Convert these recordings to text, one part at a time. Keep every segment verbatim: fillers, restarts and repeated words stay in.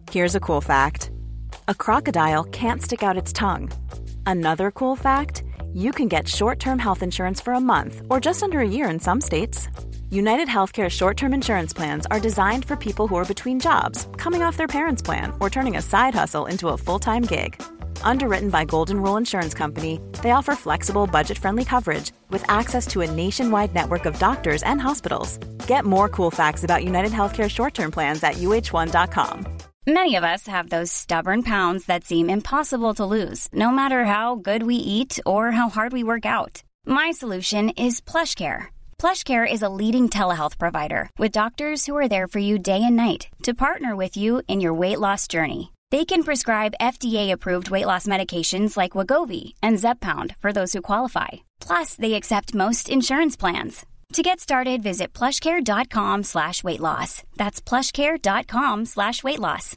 Here's a cool fact. A crocodile can't stick out its tongue. Another cool fact, you can get short-term health insurance for a month or just under a year in some states. United Healthcare short-term insurance plans are designed for people who are between jobs, coming off their parents' plan, or turning a side hustle into a full-time gig. Underwritten by Golden Rule Insurance Company, they offer flexible, budget-friendly coverage with access to a nationwide network of doctors and hospitals. Get more cool facts about United Healthcare short-term plans at U H one dot com. Many of us have those stubborn pounds that seem impossible to lose, no matter how good we eat or how hard we work out. My solution is PlushCare. PlushCare is a leading telehealth provider with doctors who are there for you day and night to partner with you in your weight loss journey. They can prescribe F D A-approved weight loss medications like Wegovy and Zepbound for those who qualify. Plus, they accept most insurance plans. To get started, visit plushcare.com slash weight loss. That's plushcare.com slash weight loss.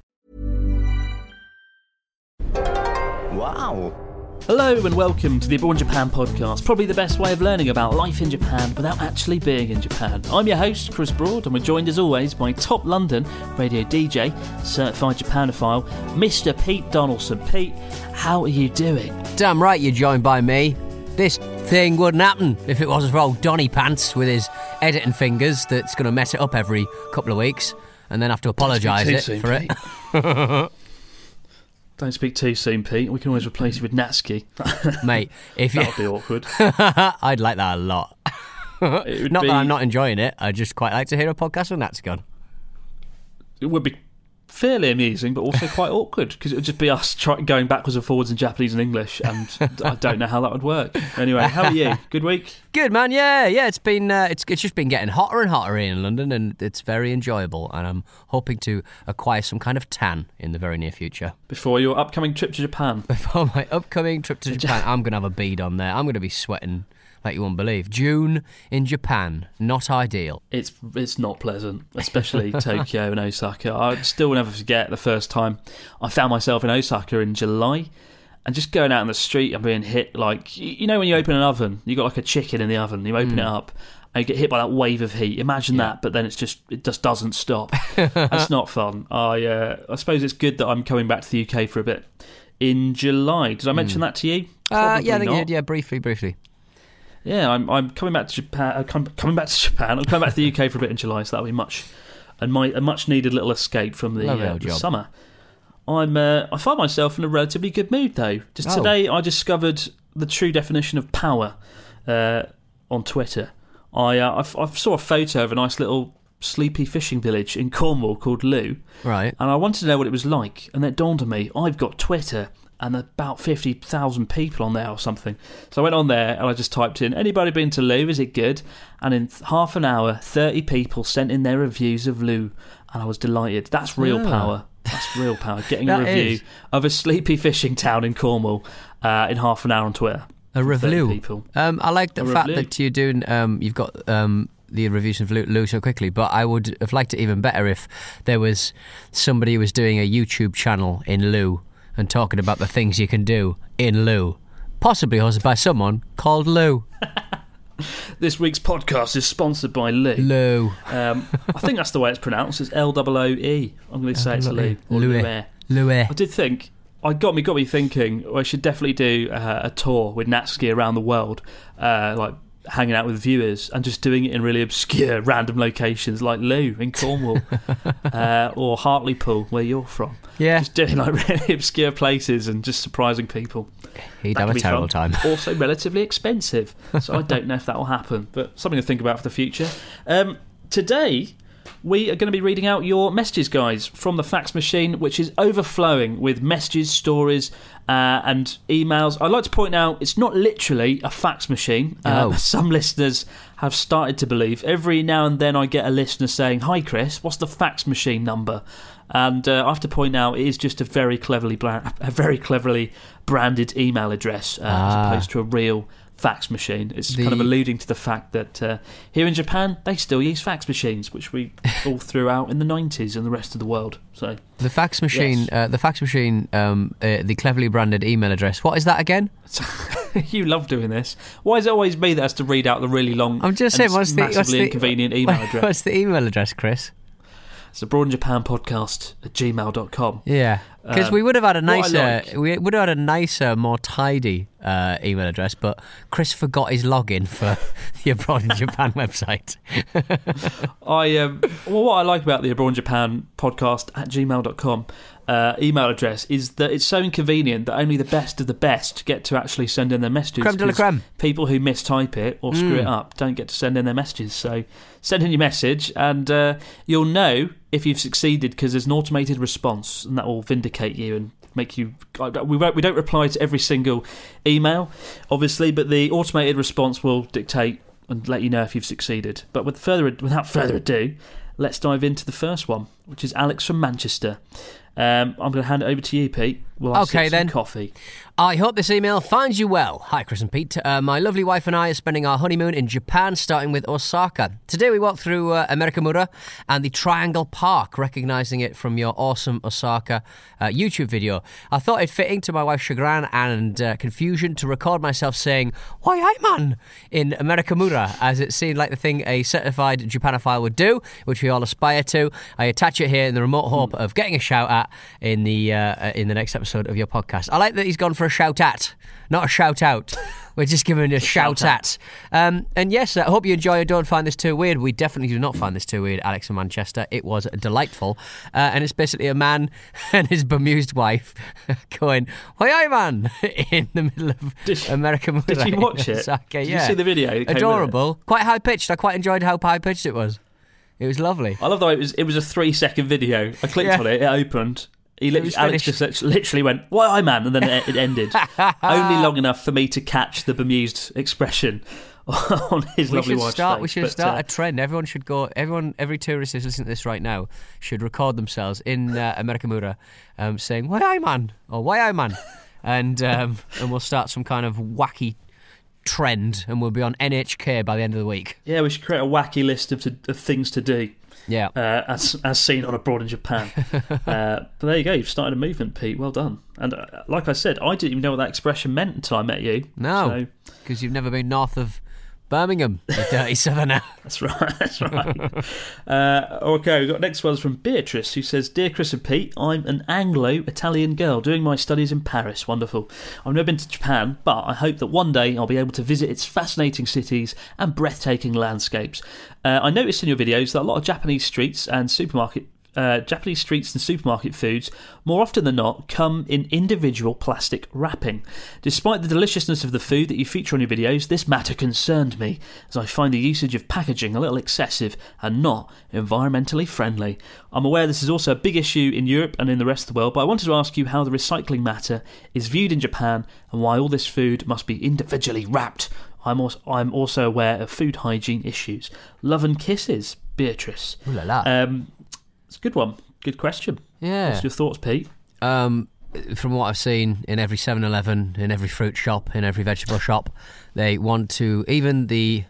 Wow. Hello and welcome to the Abroad in Japan podcast, probably the best way of learning about life in Japan without actually being in Japan. I'm your host, Chris Broad, and we're joined as always by top London radio D J, certified Japanophile, Mister Pete Donaldson. Pete, how are you doing? Damn right you're joined by me. This thing wouldn't happen if it wasn't for old Donny Pants with his editing fingers that's going to mess it up every couple of weeks and then have to apologise it soon, for Pete. it. Don't speak too soon, Pete. We can always replace you with Natsuki. Mate, if you... That would be awkward. I'd like that a lot. Not be... that I'm not enjoying it, I just quite like to hear a podcast when Natsuki on. It would be fairly amusing, but also quite awkward, because it would just be us try- going backwards and forwards in Japanese and English, and I don't know how that would work. Anyway, how are you? Good week? Good, man. Yeah, yeah. It's been uh, it's it's just been getting hotter and hotter here in London, and it's very enjoyable. And I'm hoping to acquire some kind of tan in the very near future. Before your upcoming trip to Japan. Before my upcoming trip to Japan, I'm going to have a bead on there. I'm going to be sweating like you won't believe. June in Japan, not ideal. It's it's not pleasant, especially Tokyo and Osaka. I still will never forget the first time I found myself in Osaka in July, and just going out in the street and being hit like, you know when you open an oven, you got like a chicken in the oven, you open mm. it up and you get hit by that wave of heat. Imagine yeah. that, but then it's just it just doesn't stop. It's not fun. I uh, I suppose it's good that I'm coming back to the U K for a bit in July. Did I mention mm. that to you? Uh, yeah, I think not. you did. Yeah, briefly, briefly. Yeah, I'm I'm coming back to Japan. Uh, com- coming back to Japan. I'm coming back to the U K for a bit in July, so that'll be much, and my a much needed little escape from the, uh, the summer. I'm uh, I find myself in a relatively good mood though. Just oh. today, I discovered the true definition of power uh, on Twitter. I uh, I saw a photo of a nice little sleepy fishing village in Cornwall called Looe, right? And I wanted to know what it was like, and it dawned on me I've got Twitter. And about fifty thousand people on there or something. So I went on there and I just typed in, anybody been to Looe, is it good? And in half an hour, thirty people sent in their reviews of Looe. And I was delighted. That's real yeah. power. That's real power. Getting a review is. of a sleepy fishing town in Cornwall uh, in half an hour on Twitter. A review. People. Um, I like the a fact review. that you're doing, um, you've got um, the reviews of Looe, Looe so quickly, but I would have liked it even better if there was somebody who was doing a YouTube channel in Looe and talking about the things you can do in Looe, possibly hosted by someone called Lou. This week's podcast is sponsored by Looe. Lou. Um, I think that's the way it's pronounced. It's L O O E. I'm going to say it's Lou. Or Looe. Looe. I did think, I got me got me thinking, I should definitely do uh, a tour with Natsuki around the world, uh, like hanging out with viewers and just doing it in really obscure random locations like Looe in Cornwall uh, or Hartlepool where you're from. Yeah, just doing like really obscure places and just surprising people. He'd that have a terrible fun. time. Also relatively expensive, so I don't know if that will happen, but something to think about for the future. Um, today we are going to be reading out your messages, guys, from the fax machine, which is overflowing with messages, stories uh, and emails. I'd like to point out it's not literally a fax machine. Uh, oh. Some listeners have started to believe. Every now and then I get a listener saying, "Hi Chris, what's the fax machine number?" And uh, I have to point out it is just a very cleverly bla- a very cleverly branded email address uh, ah. as opposed to a real fax machine. It's the... kind of alluding to the fact that uh, here in Japan they still use fax machines, which we all threw out in the nineties and the rest of the world. So the fax machine, yes. uh, the fax machine, um, uh, the cleverly branded email address. What is that again? You love doing this. Why is it always me that has to read out the really long? I'm just saying, what's the, massively what's the inconvenient email address? What's the email address, Chris? It's Abroad in Japan podcast at gmail dot com. Yeah, because Um, we would have had a what I nicer, like- we would have had a nicer, more tidy uh, email address, but Chris forgot his login for the Abroad in Japan website. I um, well, what I like about the Abroad in Japan podcast at gmail dot com uh, email address is that it's so inconvenient that only the best of the best get to actually send in their messages. Creme de la 'cause creme. People who mistype it or screw it up don't get to send in their messages. So send in your message, and uh, you'll know if you've succeeded because there's an automated response, and that will vindicate you and make you. We won't, we don't reply to every single email, obviously, but the automated response will dictate and let you know if you've succeeded. But with further, without further ado, let's dive into the first one, which is Alex from Manchester. Um, I'm going to hand it over to you, Pete. We'll have Okay, some then. coffee. I hope this email finds you well. Hi, Chris and Pete. Uh, my lovely wife and I are spending our honeymoon in Japan, starting with Osaka. Today we walked through uh, Amerikamura and the Triangle Park, recognising it from your awesome Osaka uh, YouTube video. I thought it fitting, to my wife's chagrin and uh, confusion, to record myself saying, "Why, aye man," in Amerikamura, as it seemed like the thing a certified Japanophile would do, which we all aspire to. I attach it here in the remote hope of getting a shout at in the uh, in the next episode of your podcast. I like that he's gone for a shout at, not a shout out. We're just giving a shout, shout at. Um, and yes, I hope you enjoy it. Don't find this too weird. We definitely do not find this too weird, Alex in Manchester. It was delightful. Uh, and it's basically a man and his bemused wife going, "Why, aye, man," in the middle of Did- American. Did you watch it? Okay, Did yeah. you see the video? that came with it? Adorable. Quite high pitched. I quite enjoyed how high pitched it was. It was lovely. I love the way it was. It was a three-second video. I clicked Yeah. on it. It opened. He lit- was Alex finished. just literally went, "Why, aye, man," and then it, it ended. Only long enough for me to catch the bemused expression on his We lovely should wife's start. face. We should But, start uh, a trend. Everyone should go. Everyone, every tourist who's listening to this right now should record themselves in uh, Amerikamura, um, saying "Why, aye, man," or "Why, aye, man," and um, and we'll start some kind of wacky trend, and we'll be on N H K by the end of the week. yeah, we should create a wacky list of, to, of things to do. Yeah. Uh, as as seen on Abroad in Japan. uh, but there you go, you've started a movement, Pete. Well done. And uh, like I said, I didn't even know what that expression meant until I met you. No, because you've never been north of Birmingham, you dirty southerner. That's right, that's right. uh, okay, we've got next one's from Beatrice, who says, "Dear Chris and Pete, I'm an Anglo-Italian girl doing my studies in Paris. Wonderful. I've never been to Japan, but I hope that one day I'll be able to visit its fascinating cities and breathtaking landscapes. Uh, I noticed in your videos that a lot of Japanese streets and supermarket Uh, Japanese streets and supermarket foods, more often than not, come in individual plastic wrapping. Despite the deliciousness of the food that you feature on your videos, this matter concerned me, as I find the usage of packaging a little excessive and not environmentally friendly. I'm aware this is also a big issue in Europe and in the rest of the world, but I wanted to ask you how the recycling matter is viewed in Japan and why all this food must be individually wrapped. I'm also, I'm also aware of food hygiene issues. Love and kisses, Beatrice." Ooh la la. Um, it's a good one. Good question. Yeah. What's your thoughts, Pete? Um, from what I've seen in every seven eleven, in every fruit shop, in every vegetable shop, they want to, even the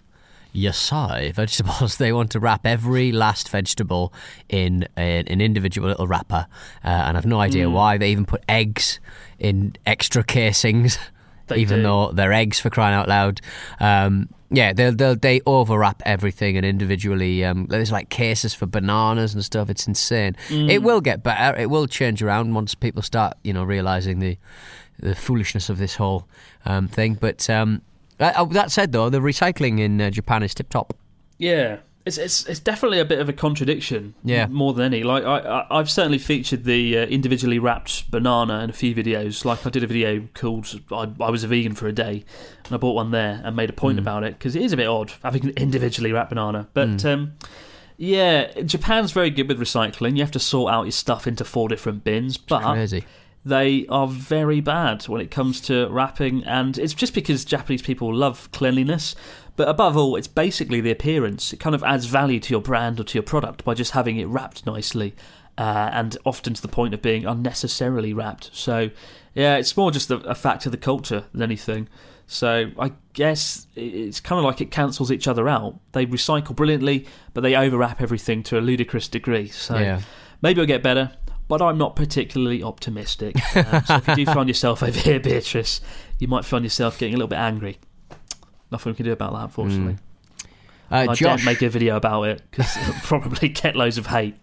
yasai vegetables, they want to wrap every last vegetable in a, an individual little wrapper. Uh, and I've no idea Mm. why. They even put eggs in extra casings, They even do. though they're eggs, for crying out loud. Um, yeah, they'll, they'll, they overwrap everything and individually. Um, there's like cases for bananas and stuff. It's insane. Mm. It will get better. It will change around once people start, you know, realising the the foolishness of this whole um, thing. But um, uh, that said, though, the recycling in uh, Japan is tip top. Yeah. It's, it's it's definitely a bit of a contradiction, Yeah. more than any. Like I, I I've certainly featured the uh, individually wrapped banana in a few videos. Like I did a video called I, I was a vegan for a day, and I bought one there and made a point Mm. about it because it is a bit odd having an individually wrapped banana. But Mm. um, yeah, Japan's very good with recycling. You have to sort out your stuff into four different bins, but Crazy. they are very bad when it comes to wrapping, and it's just because Japanese people love cleanliness. But above all, it's basically the appearance. It kind of adds value to your brand or to your product by just having it wrapped nicely, uh, and often to the point of being unnecessarily wrapped. So, yeah, it's more just a, a fact of the culture than anything. So I guess it's kind of like it cancels each other out. They recycle brilliantly, but they overwrap everything to a ludicrous degree. So Yeah. maybe it'll get better, but I'm not particularly optimistic. Um, so if you do find yourself over here, Beatrice, you might find yourself getting a little bit angry. Nothing we can do about that, unfortunately. Uh, I Josh, don't make a video about it because it'll probably get loads of hate.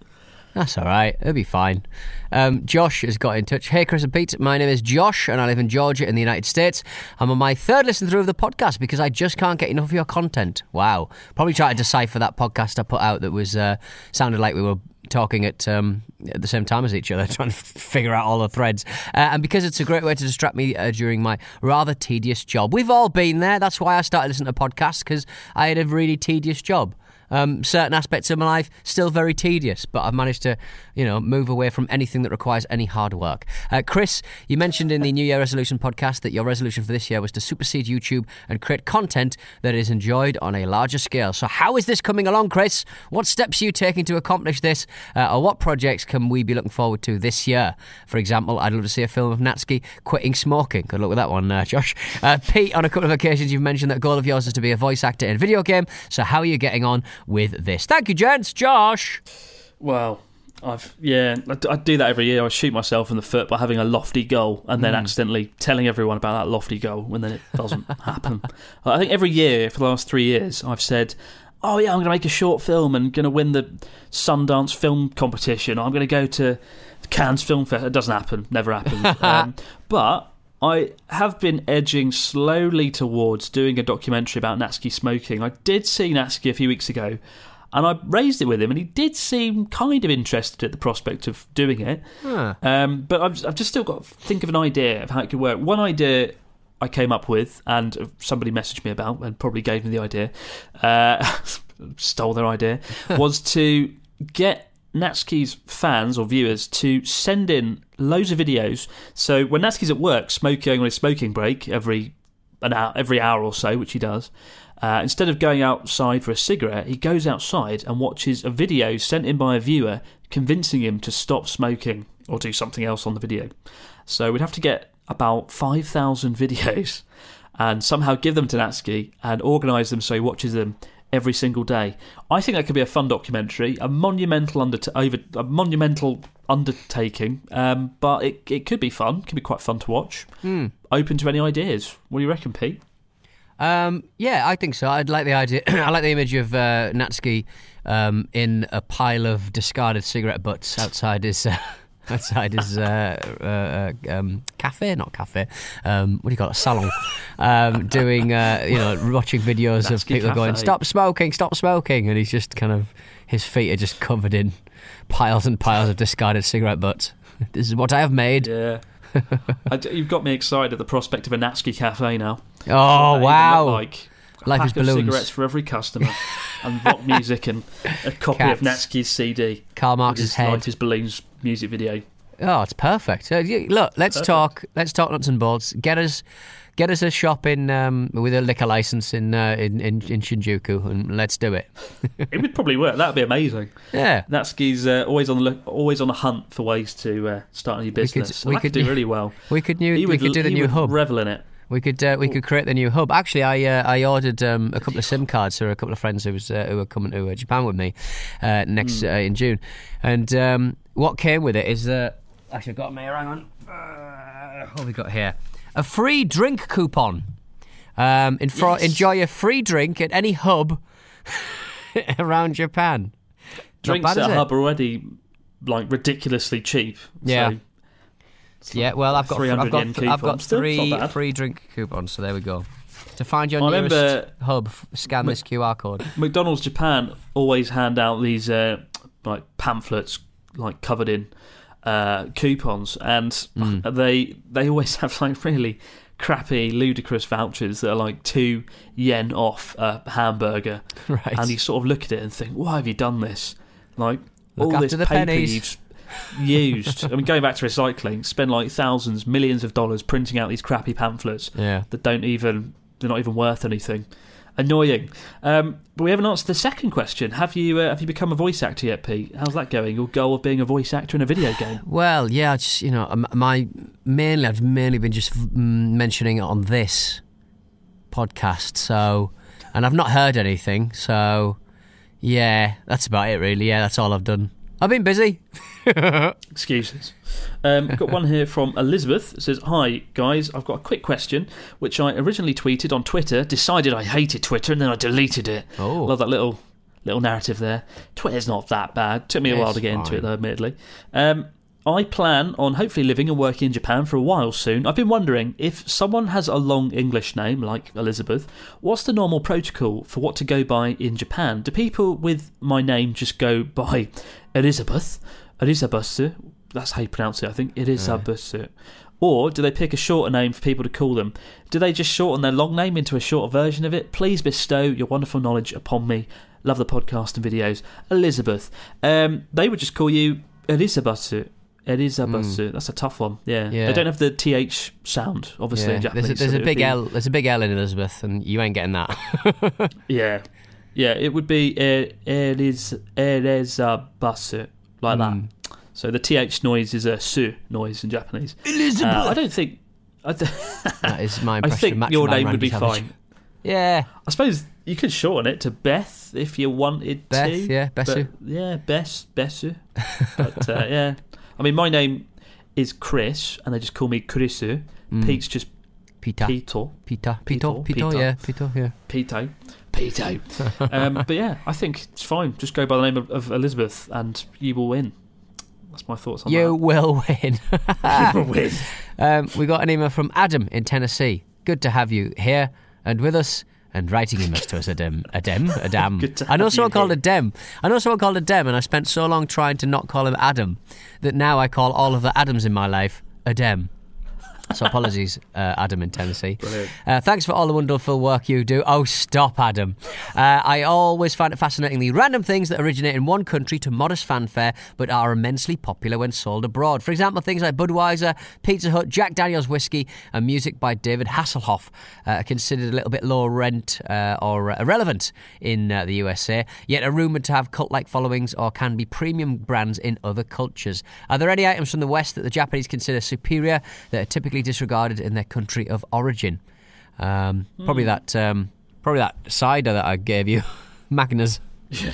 That's all right. It'll be fine. Um, Josh has got in touch. Hey, Chris and Pete. My name is Josh, and I live in Georgia in the United States. I'm on my third listen through of the podcast because I just can't get enough of your content. Wow. Probably try to decipher that podcast I put out that was uh, sounded like we were talking at um, at the same time as each other, trying to f- figure out all the threads. Uh, and because it's a great way to distract me uh, during my rather tedious job. We've all been there. That's why I started listening to podcasts, because I had a really tedious job. Um, certain aspects of my life still very tedious, but I've managed to, you know, move away from anything that requires any hard work. Uh, Chris, you mentioned in the New Year Resolution podcast that your resolution for this year was to supersede YouTube and create content that is enjoyed on a larger scale. So how is this coming along, Chris? What steps are you taking to accomplish this? Uh, or what projects can we be looking forward to this year? For example, I'd love to see a film of Natsuki quitting smoking. Good luck with that one, uh, Josh. Uh, Pete, on a couple of occasions you've mentioned that a goal of yours is to be a voice actor in a video game. So how are you getting on with this? Thank you, gents. Josh. Well, I've yeah, I, I do that every year. I shoot myself in the foot by having a lofty goal and then mm. accidentally telling everyone about that lofty goal when then it doesn't happen. I think every year for the last three years I've said, oh yeah, I'm going to make a short film and going to win the Sundance Film Competition. I'm going to go to Cannes Film Fest. It doesn't happen. Never happens. um, but I have been edging slowly towards doing a documentary about Natsuki smoking. I did see Natsuki a few weeks ago, and I raised it with him, and he did seem kind of interested at the prospect of doing it. Huh. Um, but I've, I've just still got to think of an idea of how it could work. One idea I came up with, and somebody messaged me about, and probably gave me the idea, uh, stole their idea, was to get Natsuki's fans or viewers to send in loads of videos. So when Natsuki's at work smoking on his smoking break every an hour, every hour or so, which he does, uh, instead of going outside for a cigarette, he goes outside and watches a video sent in by a viewer convincing him to stop smoking or do something else on the video. So we'd have to get about five thousand videos and somehow give them to Natsuki and organise them so he watches them every single day. I think that could be a fun documentary, a monumental under over a monumental undertaking, um, but it it could be fun. It could be quite fun to watch. Mm. Open to any ideas? What do you reckon, Pete? Um, yeah, I think so. I'd like the idea. I like the image of uh, Natsuki um, in a pile of discarded cigarette butts outside his. Uh, Outside his uh, uh, um, cafe, not cafe. Um, what do you call it? Salon. Um, doing, uh, you know, watching videos Natsuki of people cafe. Going, "Stop smoking, stop smoking," and he's just kind of, his feet are just covered in piles and piles of discarded cigarette butts. This is what I have made. Yeah, I, you've got me excited at the prospect of a Natsuki cafe now. Oh wow! Like a Life pack is of balloons. Cigarettes for every customer, and rock music, and a copy Cats. of Natsuki's C D. Karl Marx's head. Life is Balloons music video. Oh, it's perfect. Uh, look, let's perfect. talk. Let's talk nuts and bolts. Get us, get us a shop in um, with a liquor license in, uh, in in in Shinjuku, and let's do it. It would probably work. That'd be amazing. Yeah, Natsuki's uh, always on the look, always on a hunt for ways to uh, start a new business. We could, so we could do really well. We could new. He we would, could do the he new would hub. Revel in it. We could uh, we could create the new hub. Actually, I uh, I ordered um, a couple of SIM cards for a couple of friends who was uh, who were coming to uh, Japan with me uh, next mm. uh, in June, and um, what came with it is uh, actually I've got them here. Hang on, uh, what have we got here? A free drink coupon. Um, in for, yes. Enjoy a free drink at any hub around Japan. Drinks at a hub are already like ridiculously cheap. Yeah. So. Yeah, well, I've got I've got yen I've got Still, three free drink coupons, so there we go. To find your I nearest remember hub, scan this Q R code. McDonald's Japan always hand out these uh, like pamphlets, like covered in uh, coupons, and mm. they they always have like really crappy, ludicrous vouchers that are like two yen off a hamburger. Right. And you sort of look at it and think, why have you done this? Like look all this the paper pennies. you've used. I mean, going back to recycling, spend like thousands, millions of dollars printing out these crappy pamphlets yeah. that don't even, they're not even worth anything. Annoying. Um, but we haven't answered the second question. Have you uh, have you become a voice actor yet, Pete? How's that going? Your goal of being a voice actor in a video game? Well, yeah, just you know, my mainly I've mainly been just mentioning it on this podcast. So, and I've not heard anything. So, yeah, that's about it, really. Yeah, that's all I've done. I've been busy. Excuses. Um, I've got one here from Elizabeth. It says, "Hi, guys. I've got a quick question, which I originally tweeted on Twitter, decided I hated Twitter, and then I deleted it." Oh. Love that little little narrative there. Twitter's not that bad. Took me a It's while to get into fine. it, though, admittedly. Um, I plan on hopefully living and working in Japan for a while soon. I've been wondering, if someone has a long English name, like Elizabeth, what's the normal protocol for what to go by in Japan? Do people with my name just go by Elizabeth? Elizabeth? That's how you pronounce it, I think. Elizabeth. Yeah. Or do they pick a shorter name for people to call them? Do they just shorten their long name into a shorter version of it? Please bestow your wonderful knowledge upon me. Love the podcast and videos. Elizabeth. Um, they would just call you Elizabeth. Elizabeth. Mm. That's a tough one. Yeah. Yeah. They don't have the T H sound, obviously, Yeah. in Japanese. There's a, there's so a big be, L. There's a big L in Elizabeth, and you ain't getting that. Yeah. Yeah, it would be uh, Eliz- Elizabeth, like Mm. that. So the T H noise is a su noise in Japanese. Elizabeth. Uh, I don't think... I, th- That is my I impression. think Macho your Man name would Randy be Savage. fine. Yeah. I suppose you could shorten it to Beth if you wanted Beth, to. yeah, Bessu. But, yeah, Bess, Bessu. But uh, yeah, I mean, my name is Chris, and they just call me Chrisu. Mm. Pete's just Pita. Pito. Pita. Pito, Pito. Pito. Pito. Yeah. Pito. Yeah. Pito. Pito. um, but yeah, I think it's fine. Just go by the name of, of Elizabeth, and you will win. That's my thoughts on You that. will win. You will win. Um, we got an email from Adam in Tennessee. Good to have you here and with us and writing emails to us. Adem, Adem, Adam. Good to I know have someone you called here. Adem. I know someone called Adem, and I spent so long trying to not call him Adam that now I call all of the Adams in my life Adem. So apologies, uh, Adam in Tennessee. Brilliant. Uh, thanks for all the wonderful work you do. Oh, stop, Adam. Uh, I always find it fascinating the random things that originate in one country to modest fanfare but are immensely popular when sold abroad. For example, things like Budweiser, Pizza Hut, Jack Daniel's whiskey and music by David Hasselhoff uh, are considered a little bit low rent uh, or irrelevant in uh, the U S A, yet are rumoured to have cult-like followings or can be premium brands in other cultures. Are there any items from the West that the Japanese consider superior that are typically disregarded in their country of origin? Um, mm. Probably that um, probably that cider that I gave you, Magners. Yeah.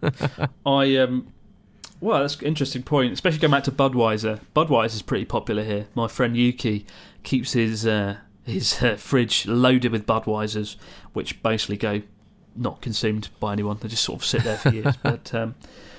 I um well, that's an interesting point, especially going back to Budweiser. Budweiser's pretty popular here. My friend Yuki keeps his uh, his uh, fridge loaded with Budweisers, which basically go not consumed by anyone. They just sort of sit there for years. But um,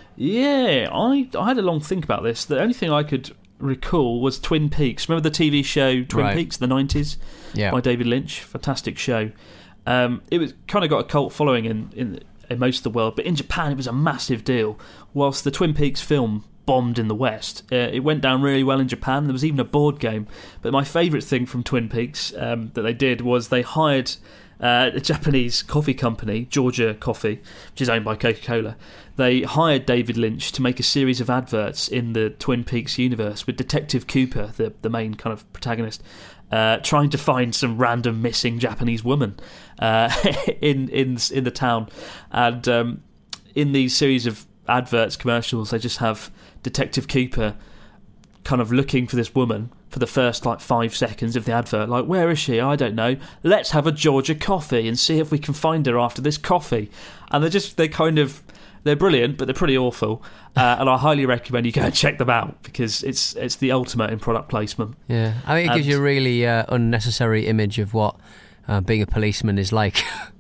yeah, I I had a long think about this. The only thing I could recall was Twin Peaks. Remember the T V show Twin Right. Peaks, the nineties, Yeah. by David Lynch? Fantastic show. Um, it was kind of got a cult following in, in in most of the world, but in Japan it was a massive deal. Whilst the Twin Peaks film bombed in the West, uh, it went down really well in Japan. There was even a board game. But my favourite thing from Twin Peaks um, that they did was they hired uh, a Japanese coffee company, Georgia Coffee, which is owned by Coca-Cola. They hired David Lynch to make a series of adverts in the Twin Peaks universe with Detective Cooper, the, the main kind of protagonist, uh, trying to find some random missing Japanese woman uh, in in in the town. And um, in these series of adverts, commercials, they just have Detective Cooper kind of looking for this woman for the first like five seconds of the advert, like, where is she? I don't know. Let's have a Georgia coffee and see if we can find her after this coffee. And they're just they kind of they're brilliant, but they're pretty awful. Uh, and I highly recommend you go and check them out because it's it's the ultimate in product placement. Yeah, I think it gives And- you a really uh, unnecessary image of what uh, being a policeman is like.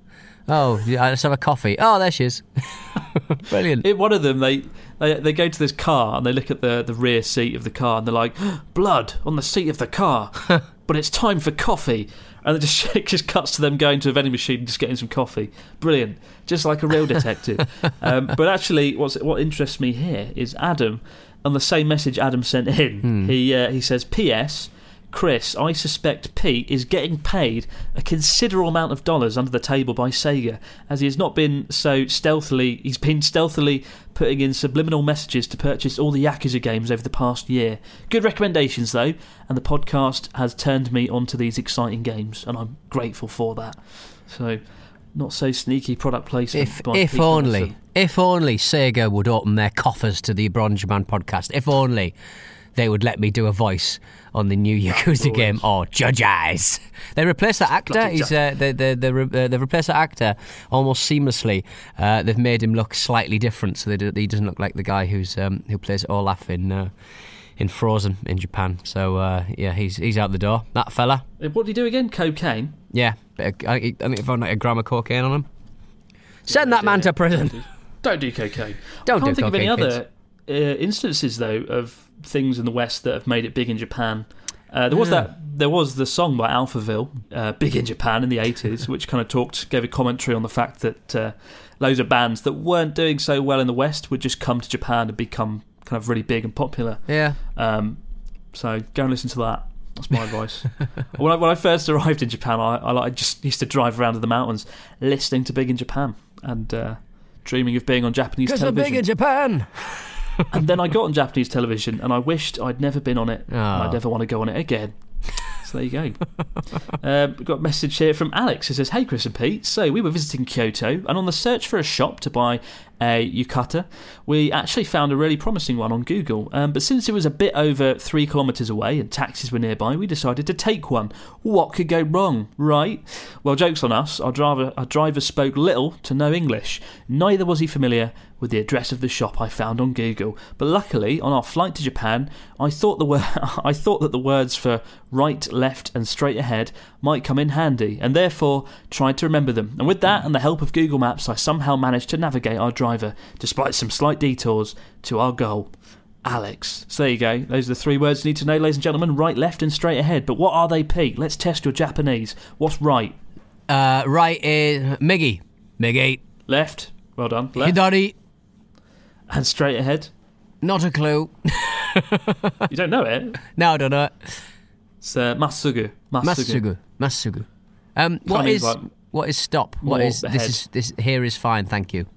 Oh, yeah, let's have a coffee. Oh, there she is. Brilliant. In one of them, they, they they go to this car and they look at the, the rear seat of the car and they're like, blood on the seat of the car, but it's time for coffee. And it just, it just cuts to them going to a vending machine and just getting some coffee. Brilliant. Just like a real detective. um, but actually, what's, what interests me here is Adam, on the same message Adam sent in, Hmm. he uh, he says, P S Chris, I suspect Pete is getting paid a considerable amount of dollars under the table by Sega, as he has not been so stealthily, he's been stealthily putting in subliminal messages to purchase all the Yakuza games over the past year. Good recommendations, though, and the podcast has turned me onto these exciting games, and I'm grateful for that. So, not so sneaky product placement. If by if Pete only, Donaldson. if only Sega would open their coffers to the Bronze Man podcast. If only they would let me do a voice on the new Yakuza game or Judge Eyes. They replaced that actor. Bloody He's Judge. uh, they they they re- uh, they've replaced that actor almost seamlessly. Uh, they've made him look slightly different, so they do, he doesn't look like the guy who's um, who plays Olaf in uh, in Frozen in Japan. So uh, yeah, he's he's out the door. That fella. What did he do again? Cocaine? Yeah, bit of, I, I think he found like a gram of cocaine on him. Send that man to prison. Don't do cocaine. Don't I can't do think cocaine, of any other uh, instances though of things in the West that have made it big in Japan. Uh, there was Yeah. that. There was the song by Alphaville, uh, "Big in Japan" in the eighties, which kind of talked, gave a commentary on the fact that uh, loads of bands that weren't doing so well in the West would just come to Japan and become kind of really big and popular. Yeah. Um, so go and listen to that. That's my advice. When I, when I first arrived in Japan, I, I, I just used to drive around in the mountains, listening to Big in Japan and uh, dreaming of being on Japanese Because we're television. big in Japan. And then I got on Japanese television, and I wished I'd never been on it. Oh. And I'd never want to go on it again. So there you go. um, we've got a message here from Alex. It says, "Hey Chris and Pete, so we were visiting Kyoto, and on the search for a shop to buy a yukata, we actually found a really promising one on Google. Um, but since it was a bit over three kilometres away and taxis were nearby, we decided to take one. What could go wrong, right? Well, joke's on us. Our driver, our driver spoke little to no English. Neither was he familiar with the address of the shop I found on Google. But luckily, on our flight to Japan, I thought the wor- I thought that the words for right, left, and straight ahead might come in handy, and therefore tried to remember them. And with that, and the help of Google Maps, I somehow managed to navigate our driver, despite some slight detours, to our goal." Alex. So there you go. Those are the three words you need to know, ladies and gentlemen. Right, left, and straight ahead. But what are they, Pete? Let's test your Japanese. What's right? Uh, right is Miggy. Miggy. Left. Well done. Left. Hidari. And straight ahead. Not a clue. You don't know it? No, I don't know it. It's uh, Masugu. Masugu. Masugu. Um, what Kind of is like what is stop? What more is this? ahead. Is this here is fine, thank you.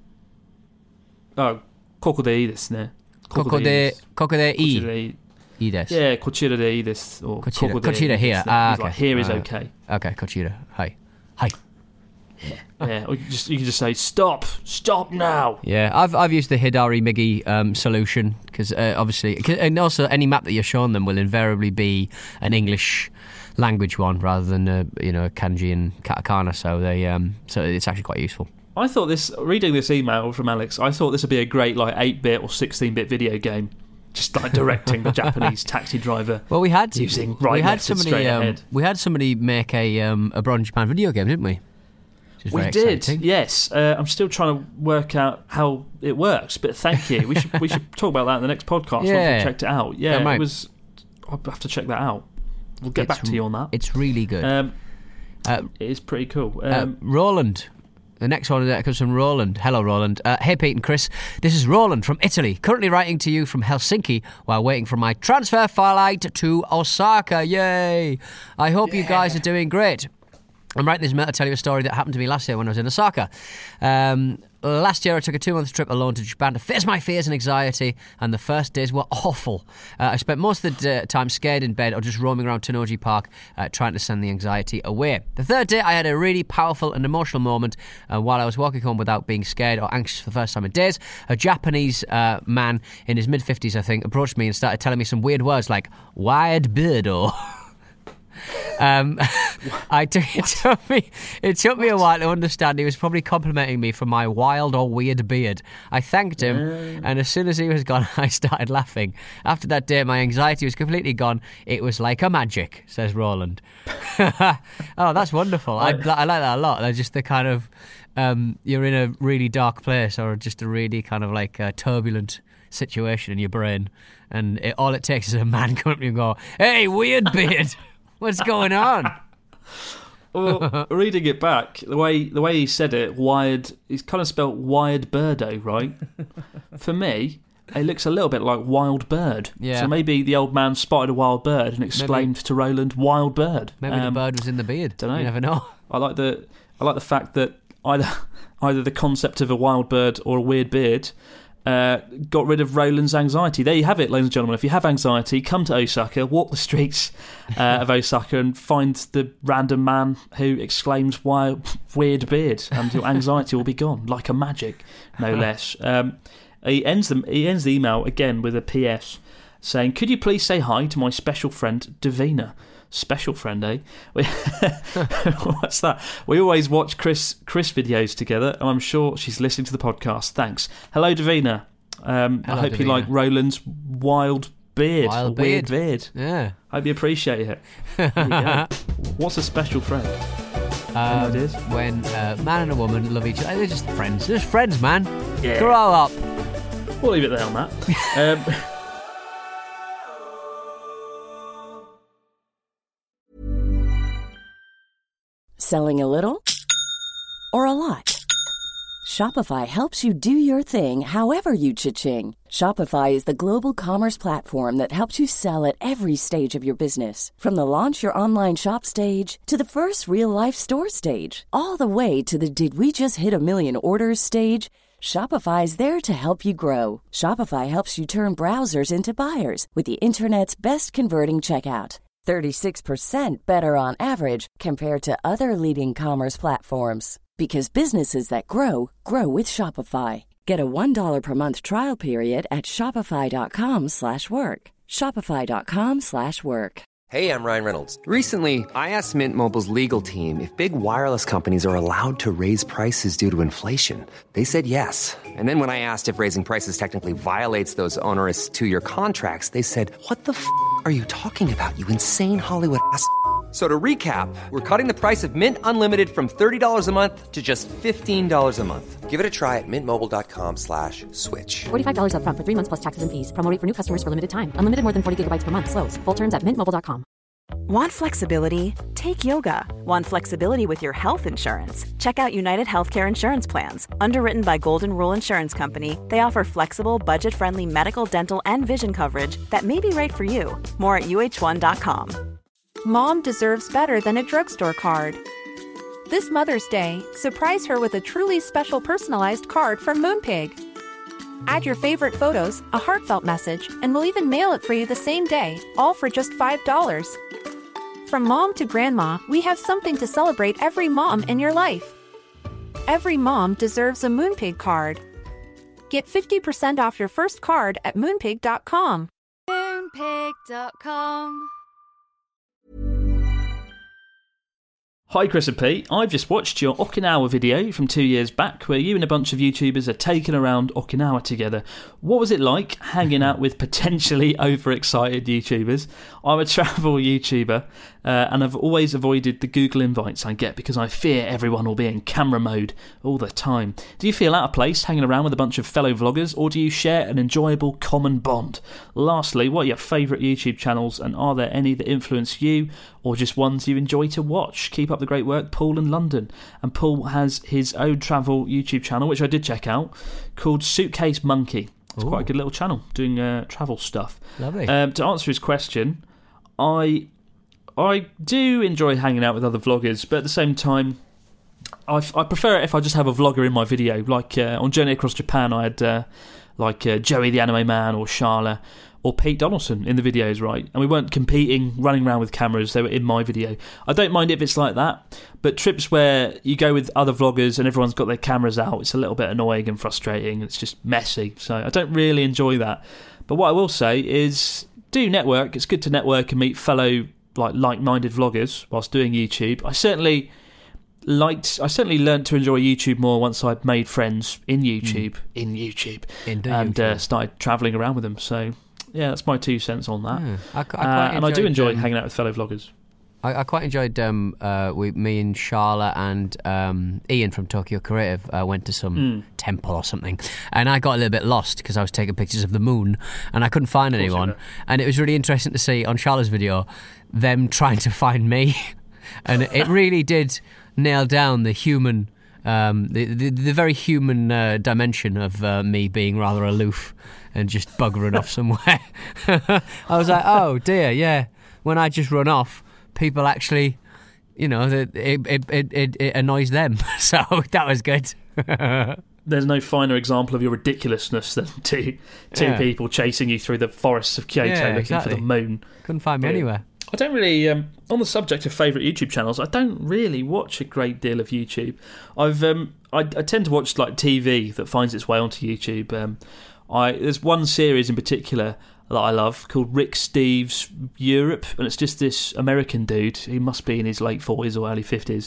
Oh, koko de ii desu ne. Koko de koko de Kochira i de ii. i desu. Yeah, kochira de ii desu. Or Kochira- koko de kochira ii here. desu. Ah, It's like, okay. here is Ah. okay. Okay, kochira. Hi. Hi. Yeah, or you can just you can just say stop, stop now. Yeah, I've I've used the Hidari Migi um, solution because uh, obviously, 'cause- and also any map that you're showing them will invariably be an English language one rather than a, you know, kanji and katakana. So they um so it's actually quite useful. I thought this reading this email from Alex. I thought this would be a great like eight bit or sixteen bit video game, just like directing the Japanese taxi driver. Well, we had Using right, we had left, and somebody straight um, ahead. we had somebody make a um, a Bron Japan video game, didn't we? Which is We very did, exciting. yes. Uh, I'm still trying to work out how it works, but thank you. We should we should talk about that in the next podcast once Yeah. we've checked it out. Yeah, Yeah, mate. it was. I'll have to check that out. We'll get It's back to you on that. It's really good. Um, Uh, it is pretty cool. Uh, Um, Roland. The next one that comes from Roland. Hello, Roland. Uh, hey, Pete and Chris. This is Roland from Italy, currently writing to you from Helsinki while waiting for my transfer flight to Osaka. Yay! I hope you guys are doing great. I'm writing this mail to tell you a story that happened to me last year when I was in Osaka. Um, last year I took a two-month trip alone to Japan to face my fears and anxiety, and the first days were awful. Uh, I spent most of the d- time scared in bed or just roaming around Tennoji Park uh, trying to send the anxiety away. The third day I had a really powerful and emotional moment uh, while I was walking home without being scared or anxious for the first time in days. A Japanese uh, man in his mid-fifties, I think, approached me and started telling me some weird words like "wired birdo." Um, I took, it took me it took me a while to understand he was probably complimenting me for my wild or weird beard. I thanked him, and as soon as he was gone, I started laughing. After that day, my anxiety was completely gone. It was like a magic, says Roland. Oh, that's wonderful. I, I like that a lot. They're just the kind of um, you're in a really dark place or just a really kind of like uh, turbulent situation in your brain, and it, all it takes is a man coming up to you and go, "Hey, weird beard." What's going on? Well, reading it back, the way the way he said it, wired, he's kind of spelt wired birdo, right? For me, it looks a little bit like wild bird. Yeah. So maybe the old man spotted a wild bird and exclaimed Maybe- to Roland, "Wild bird." Maybe Um, the bird was in the beard. dunno. You never know. I like the I like the fact that either either the concept of a wild bird or a weird beard uh, got rid of Roland's anxiety. There you have it, ladies and gentlemen. If you have anxiety, come to Osaka, walk the streets uh, of Osaka, and find the random man who exclaims "wild weird beard," and your anxiety will be gone like a magic, no less. Um, he ends the he ends the email again with a P S saying, "Could you please say hi to my special friend Davina?" Special friend, eh? We, what's that? We always watch Chris Chris videos together, and I'm sure she's listening to the podcast. Thanks. Hello, Davina. Um, Hello, I hope you Davina. like Roland's wild beard. Wild or weird beard. beard. Yeah. Hope you appreciate it. There you go. What's a special friend? Um, ideas? When uh, man and a woman love each other. They're just friends. They're just friends, man. Yeah. Grow up. We'll leave it there on that. um, Selling a little or a lot? Shopify helps you do your thing however you cha-ching. Shopify is the global commerce platform that helps you sell at every stage of your business. From the launch your online shop stage to the first real-life store stage, all the way to the did we just hit a million orders stage. Shopify is there to help you grow. Shopify helps you turn browsers into buyers with the internet's best converting checkout. thirty-six percent better on average compared to other leading commerce platforms. Because businesses that grow, grow with Shopify. Get a one dollar per month trial period at shopify.com slash work. Shopify.com slash work. Hey, I'm Ryan Reynolds. Recently, I asked Mint Mobile's legal team if big wireless companies are allowed to raise prices due to inflation. They said yes. And then when I asked if raising prices technically violates those onerous two-year contracts, they said, what the f*** are you talking about, you insane Hollywood ass f- So to recap, we're cutting the price of Mint Unlimited from thirty dollars a month to just fifteen dollars a month. Give it a try at mintmobile.com slash switch. forty-five dollars up front for three months plus taxes and fees. Promo rate for new customers for limited time. Unlimited more than forty gigabytes per month. Slows full terms at mint mobile dot com. Want flexibility? Take yoga. Want flexibility with your health insurance? Check out United Healthcare Insurance Plans. Underwritten by Golden Rule Insurance Company, they offer flexible, budget-friendly medical, dental, and vision coverage that may be right for you. More at U H one dot com. Mom deserves better than a drugstore card. This Mother's Day, surprise her with a truly special personalized card from Moonpig. Add your favorite photos, a heartfelt message, and we'll even mail it for you the same day, all for just five dollars. From mom to grandma, we have something to celebrate every mom in your life. Every mom deserves a Moonpig card. Get fifty percent off your first card at moonpig dot com. moonpig dot com. Hi Chris and Pete, I've just watched your Okinawa video from two years back where you and a bunch of YouTubers are taking around Okinawa together. What was it like hanging out with potentially overexcited YouTubers? I'm a travel YouTuber uh, and I've always avoided the Google invites I get because I fear everyone will be in camera mode all the time. Do you feel out of place hanging around with a bunch of fellow vloggers, or do you share an enjoyable common bond? Lastly, what are your favourite YouTube channels, and are there any that influence you or just ones you enjoy to watch? Keep up the great work, Paul in London. And Paul has his own travel YouTube channel, which I did check out, called Suitcase Monkey. It's Ooh. Quite a good little channel, doing uh, travel stuff. Lovely. Um, to answer his question, I I do enjoy hanging out with other vloggers, but at the same time, I, I prefer it if I just have a vlogger in my video. Like uh, on Journey Across Japan, I had uh, like uh, Joey the Anime Man or Sharla or Pete Donaldson in the videos, right? And we weren't competing, running around with cameras, they were in my video. I don't mind if it's like that, but trips where you go with other vloggers and everyone's got their cameras out, it's a little bit annoying and frustrating, it's just messy, so I don't really enjoy that. But what I will say is, do network, it's good to network and meet fellow like like-minded vloggers whilst doing YouTube. I certainly liked, I certainly learned to enjoy YouTube more once I'd made friends in YouTube, mm. in YouTube, in and YouTube. Uh, started travelling around with them, so... Yeah, that's my two cents on that. Yeah, I, I quite uh, and I do enjoy um, hanging out with fellow vloggers. I, I quite enjoyed um, uh, we, me and Charlotte and um, Ian from Tokyo Creative uh, went to some mm. temple or something, and I got a little bit lost because I was taking pictures of the moon and I couldn't find anyone. And it was really interesting to see on Charlotte's video them trying to find me, and it really did nail down the human, um, the, the the very human uh, dimension of uh, me being rather aloof and just buggering off somewhere. I was like, oh dear, yeah. When I just run off, people actually, you know, it it it, it, it annoys them. So that was good. There's no finer example of your ridiculousness than two two Yeah. people chasing you through the forests of Kyoto Yeah, looking exactly. for the moon. Couldn't find me Yeah. anywhere. I don't really, um, on the subject of favourite YouTube channels, I don't really watch a great deal of YouTube. I've um, I, I tend to watch like T V that finds its way onto YouTube. Um, I there's one series in particular that I love called Rick Steves Europe, and it's just this American dude. He must be in his late forties or early fifties,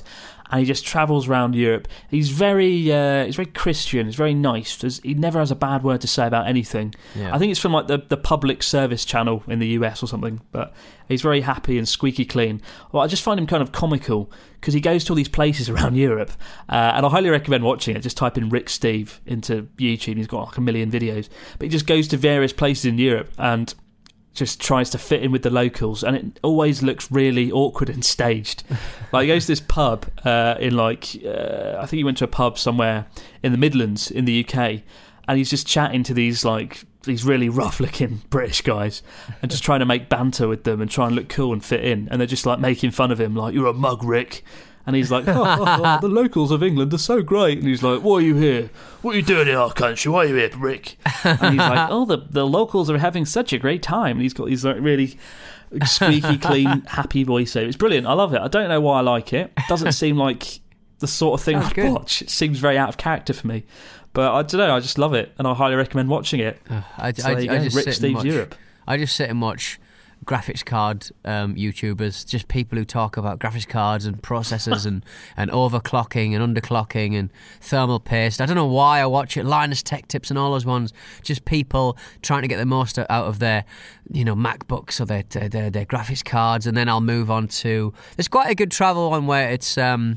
and he just travels around Europe. He's very uh, he's very Christian. He's very nice. There's, he never has a bad word to say about anything. Yeah. I think it's from like the, the public service channel in the U S or something. But he's very happy and squeaky clean. Well, I just find him kind of comical because he goes to all these places around Europe, uh, and I highly recommend watching it. Just type in Rick Steve into YouTube. He's got like a million videos. But he just goes to various places in Europe and just tries to fit in with the locals, and it always looks really awkward and staged. Like, he goes to this pub uh, in like uh, I think he went to a pub somewhere in the Midlands in the U K, and he's just chatting to these like these really rough looking British guys and just trying to make banter with them and try and look cool and fit in, and they're just like making fun of him, like, "You're a mug, Rick." And he's like, oh, oh, oh, the locals of England are so great. And he's like, why are you here? What are you doing in our country? Why are you here, Rick? And he's like, oh, the, the locals are having such a great time. And he's got these like really squeaky clean, happy voiceover. It's brilliant. I love it. I don't know why I like it. It doesn't seem like the sort of thing Sounds I'd good. watch. It seems very out of character for me. But I don't know, I just love it. And I highly recommend watching it. Uh, I, So I, there you I go, just Rick sit and Steve's watch, Europe. I just sit and watch graphics card um, YouTubers, just people who talk about graphics cards and processors and, and overclocking and underclocking and thermal paste. I don't know why I watch it. Linus Tech Tips and all those ones. Just people trying to get the most out of their, you know, MacBooks or their their, their graphics cards. And then I'll move on to. There's quite a good travel one where it's. Um,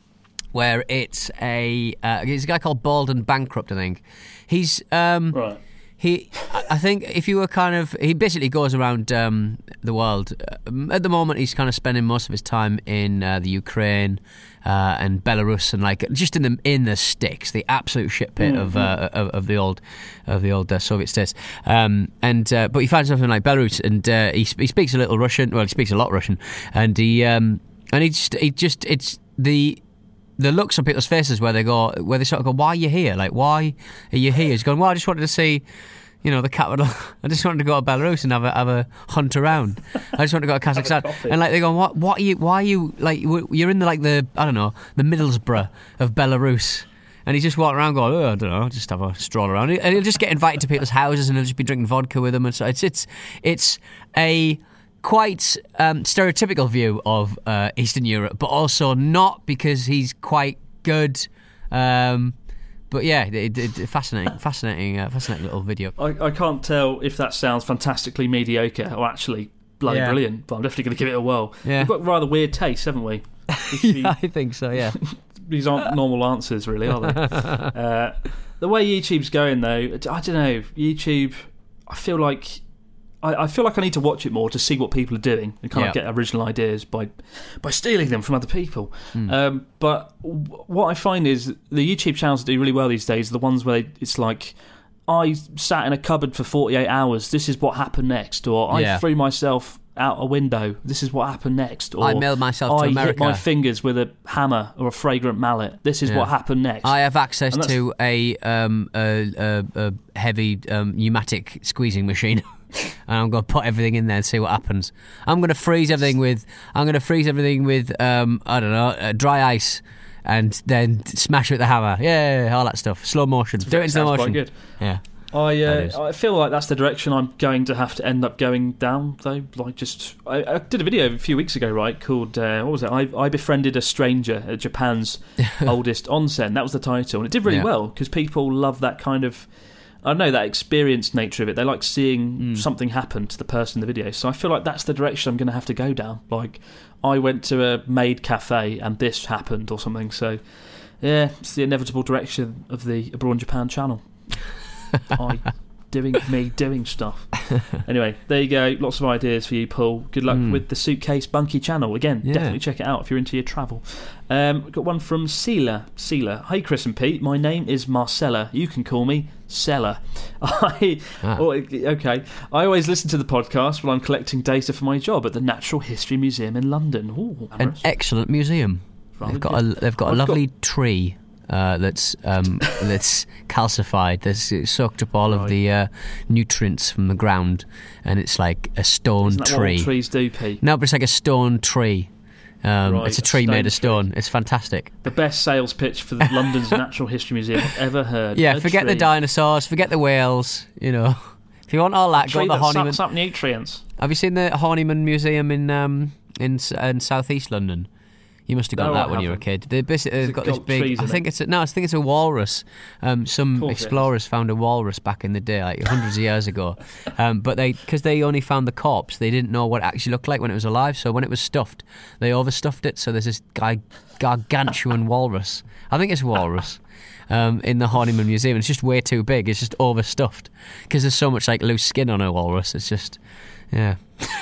where it's a. Uh, there's a guy called Bald and Bankrupt, I think. He's. Um, Right. He, I think, if you were kind of, he basically goes around um, the world. Um, at the moment, he's kind of spending most of his time in uh, the Ukraine uh, and Belarus, and like just in the in the sticks, the absolute shit pit mm-hmm. of, uh, of of the old of the old uh, Soviet states. Um, and uh, but he finds something like Belarus, and uh, he he speaks a little Russian. Well, he speaks a lot Russian, and he um, and he just he just it's the. The looks on people's faces where they go, where they sort of go, why are you here? Like, why are you here? He's going, well, I just wanted to see, you know, the capital. I just wanted to go to Belarus and have a have a hunt around. I just wanted to go to Kazakhstan. And like they go, what? What are you? Why are you like? You're in the like the I don't know the Middlesbrough of Belarus. And he's just walking around going, oh, I don't know, just have a stroll around. And he'll just get invited to people's houses and he'll just be drinking vodka with them. And so it's it's it's a quite um, stereotypical view of uh, Eastern Europe, but also not, because he's quite good. Um, but yeah, it, it, it, fascinating, fascinating, uh, fascinating little video. I, I can't tell if that sounds fantastically mediocre or actually bloody Yeah. brilliant, but I'm definitely going to give it a whirl. Yeah. We've got rather weird tastes, haven't we? Yeah, I think so, yeah. These aren't normal answers, really, are they? uh, the way YouTube's going, though, I don't know. YouTube, I feel like I, I feel like I need to watch it more to see what people are doing and kind Yeah. of get original ideas by by stealing them from other people. Mm. Um, but w- what I find is the YouTube channels that do really well these days are the ones where it's like, I sat in a cupboard for forty-eight hours, this is what happened next, or I Yeah. threw myself out a window, this is what happened next, or I mailed myself to I America. hit my fingers with a hammer or a fragrant mallet, this is Yeah. what happened next. I have access And that's- to a, um, a, a, a heavy um, pneumatic squeezing machine. And I'm going to put everything in there and see what happens. I'm going to freeze everything with. I'm going to freeze everything with. Um, I don't know, uh, dry ice, and then smash it with the hammer. Yeah, all that stuff. Slow motion. Do it in slow Sounds motion. quite good. Yeah. I That is. uh, I feel like that's the direction I'm going to have to end up going down, though. Like, just I, I did a video a few weeks ago, right? Called uh, what was it? I, I befriended a stranger at Japan's oldest onsen. That was the title, and it did really Yeah. well because people love that kind of. I don't know, that experienced nature of it. They like seeing Mm. something happen to the person in the video. So I feel like that's the direction I'm going to have to go down. Like, I went to a maid cafe and this happened or something. So, yeah, it's the inevitable direction of the Abroad in Japan channel. I doing me doing stuff. Anyway, there you go. Lots of ideas for you, Paul. Good luck Mm. with the Suitcase Bunky channel. Again, Yeah. definitely check it out if you're into your travel. Um, we've got one from Sela. Sela. Hi, Chris and Pete. My name is Marcella. You can call me Sella. I Ah. oh, okay. I always listen to the podcast while I'm collecting data for my job at the Natural History Museum in London. Ooh, An glamorous. excellent museum. Rather They've got a, good. they've got a I've lovely tree uh, that's um, that's calcified. That's it's soaked up all Right. of the uh, nutrients from the ground, and it's like a stone Isn't that what tree. all trees do, Pete? No, but it's like a stone tree. Um, Right, it's a a tree stone made of tree. stone. It's fantastic. The best sales pitch for the London's Natural History Museum I've ever heard. Yeah, A forget the tree. dinosaurs, forget the whales. You know, if you want all that, go Tree to the that Horniman. sucks up nutrients. Have you seen the Horniman Museum in um, in in southeast London? You must have got No, that I when you were a haven't. kid. They basically, Has they've it got this got big. trees I in think it? it's a, no, I think it's a walrus. Um, some course it is. explorers found a walrus back in the day, like hundreds of years ago. Um, but they, because they only found the corpse, they didn't know what it actually looked like when it was alive. So when it was stuffed, they overstuffed it. So there's this guy, gargantuan walrus. I think it's a walrus. Um, in the Horniman Museum, it's just way too big. It's just overstuffed because there's so much like loose skin on a walrus. It's just, yeah.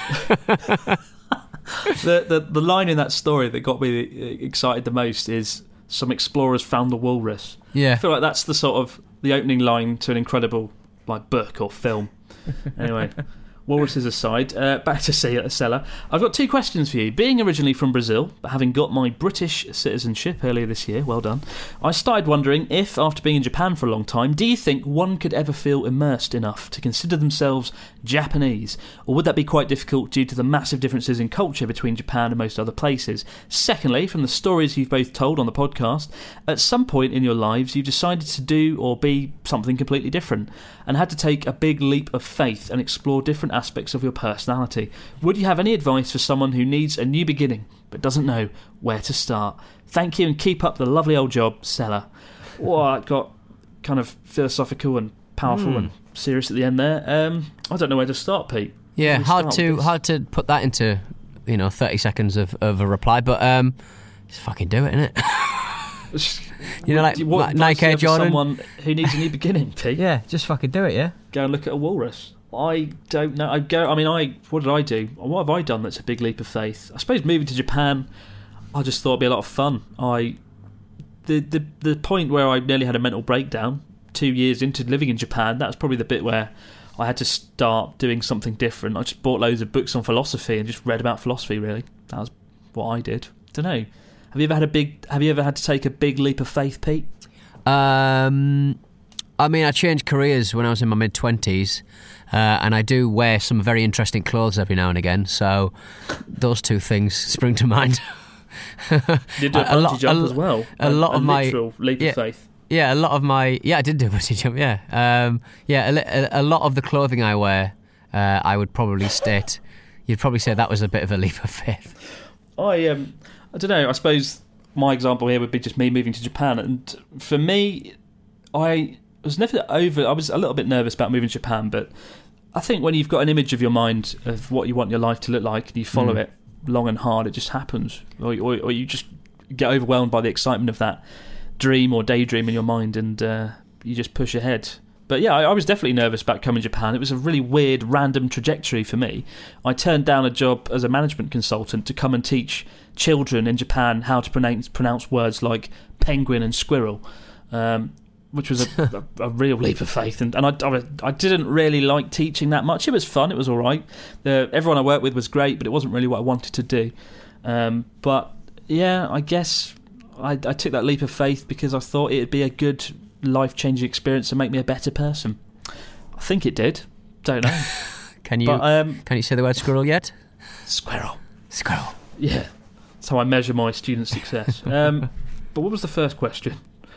the, the the line in that story that got me excited the most is some explorers found the walrus. Yeah. I feel like that's the sort of the opening line to an incredible like book or film. Anyway, walruses aside, uh, back to Sela. I've got two questions for you. Being originally from Brazil, but having got my British citizenship earlier this year, well done, I started wondering if, after being in Japan for a long time, do you think one could ever feel immersed enough to consider themselves Japanese? Or would that be quite difficult due to the massive differences in culture between Japan and most other places? Secondly, from the stories you've both told on the podcast, at some point in your lives you decided to do or be something completely different and had to take a big leap of faith and explore different aspects of your personality. Would you have any advice for someone who needs a new beginning but doesn't know where to start? Thank you and keep up the lovely old job, Sela. Well, it got kind of philosophical and powerful Mm. and serious at the end there. Um, I don't know where to start, Pete. Yeah, Where do we hard start to with this? hard to put that into, you know, thirty seconds of, of a reply, but um, just fucking do it, innit? You know, like What Ma- advice do Nike you have for Jordan. someone who needs a new beginning, Pete? Yeah, just fucking do it, yeah. Go and look at a walrus. I don't know. I go. I mean, I. What did I do? What have I done that's a big leap of faith? I suppose moving to Japan, I just thought it'd be a lot of fun. I, the the the point where I nearly had a mental breakdown two years into living in Japan. That was probably the bit where I had to start doing something different. I just bought loads of books on philosophy and just read about philosophy. Really, that was what I did. Don't know. Have you ever had a big? Have you ever had to take a big leap of faith, Pete? Um, I mean, I changed careers when I was in my mid twenties, uh, and I do wear some very interesting clothes every now and again. So those two things spring to mind. You did a bungee lot- jump a- as well. A lot a of my literal leap yeah, of faith. Yeah, a lot of my yeah, I did do a bungee jump. Yeah, um, yeah, a, li- a, a lot of the clothing I wear, uh, I would probably state. You'd probably say that was a bit of a leap of faith. I um, I don't know. I suppose my example here would be just me moving to Japan, and for me, I was never over. I was a little bit nervous about moving to Japan, but I think when you've got an image of your mind of what you want your life to look like, and you follow Mm. it long and hard, it just happens, or, or, or you just get overwhelmed by the excitement of that dream or daydream in your mind, and uh, you just push ahead. But yeah, I, I was definitely nervous about coming to Japan. It was a really weird, random trajectory for me. I turned down a job as a management consultant to come and teach children in Japan how to pronounce, pronounce words like penguin and squirrel, um, which was a, a, a real leap of faith. And, and I, I, I didn't really like teaching that much. It was fun. It was all right. The, everyone I worked with was great, but it wasn't really what I wanted to do. Um, but yeah, I guess I, I took that leap of faith because I thought it'd be a good life-changing experience and make me a better person. I think it did. Don't know. Can you But, um, can you say the word squirrel yet? Squirrel. Squirrel. Yeah. That's how I measure my student success. Um, but what was the first question?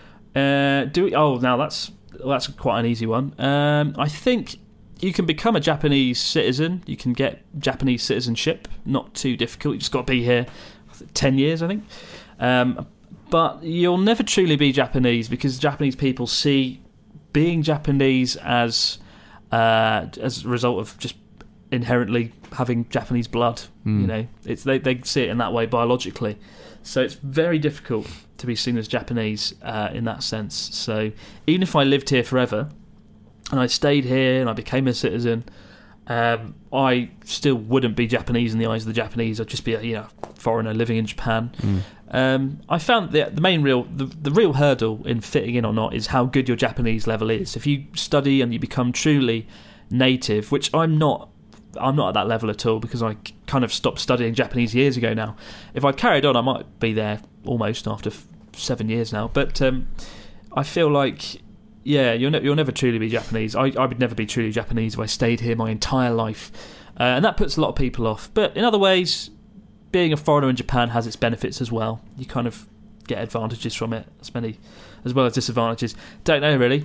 Uh, do we, oh, now that's well, that's quite an easy one. Um, I think you can become a Japanese citizen. You can get Japanese citizenship. Not too difficult. You just got to be here ten years, I think. Um, but you'll never truly be Japanese because Japanese people see being Japanese as uh, as a result of just inherently having Japanese blood. Mm. You know, it's they they see it in that way biologically. So it's very difficult to be seen as Japanese uh, in that sense. So even if I lived here forever and I stayed here and I became a citizen, um, I still wouldn't be Japanese in the eyes of the Japanese. I'd just be a you know foreigner living in Japan. Mm. Um, I found the the main real the, the real hurdle in fitting in or not is how good your Japanese level is. If you study and you become truly native, which I'm not. I'm not at that level at all because I kind of stopped studying Japanese years ago now. If I'd carried on, I might be there almost after f- seven years now. But um, I feel like, yeah, you'll, ne- you'll never truly be Japanese. I, I would never be truly Japanese if I stayed here my entire life. Uh, and that puts a lot of people off. But in other ways, being a foreigner in Japan has its benefits as well. You kind of get advantages from it, as many as well as disadvantages. Don't know, really.